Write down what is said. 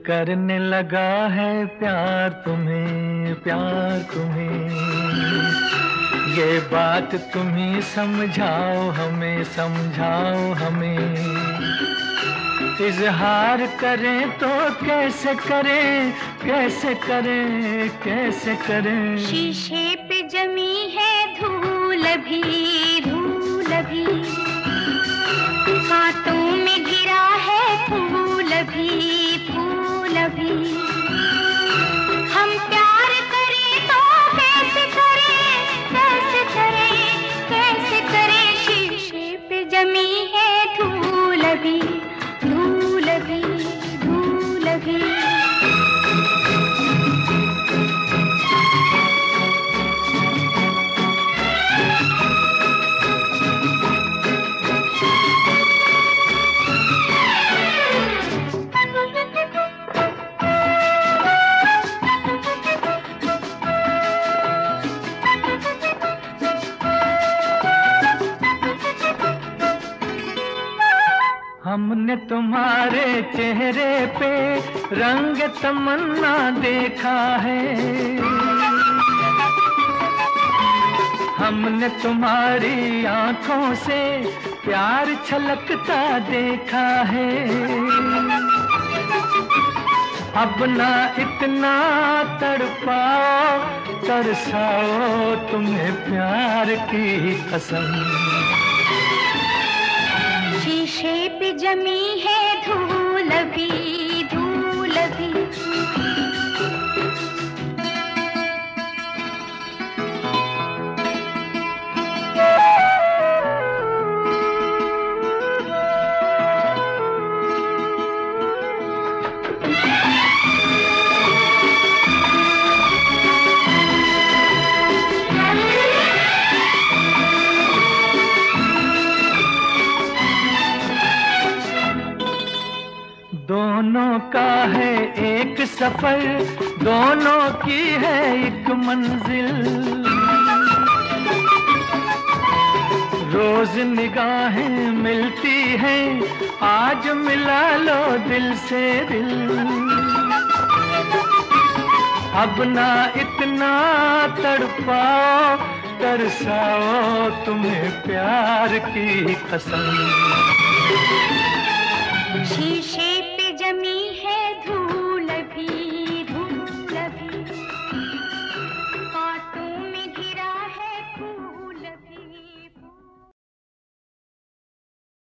करने लगा है प्यार तुम्हें, प्यार तुम्हें। ये बात तुम ही समझाओ हमें, समझाओ हमें। इजहार करें तो कैसे करें, कैसे करें, कैसे करें। शीशे पे जमी है धूल अभी, धूल अभी। हाथों में गिरा है फूल अभी, फूल अभी। हम प्यार करें तो कैसे करें, कैसे करें, कैसे करें। शीशे पे जमी है धूल अभी, धूल अभी, धूल अभी। हमने तुम्हारे चेहरे पे रंग तमन्ना देखा है। हमने तुम्हारी आंखों से प्यार छलकता देखा है। अब ना इतना तड़पाओ, तरसाओ तुम्हें प्यार की कसम। शीशे पे जमी है धूल अभी, धूल अभी। दोनों का है एक सफर, दोनों की है एक मंजिल। रोज निगाहें मिलती हैं, आज मिला लो दिल से दिल। अब ना इतना तड़पाओ, तरसाओ तुम्हें प्यार की कसम।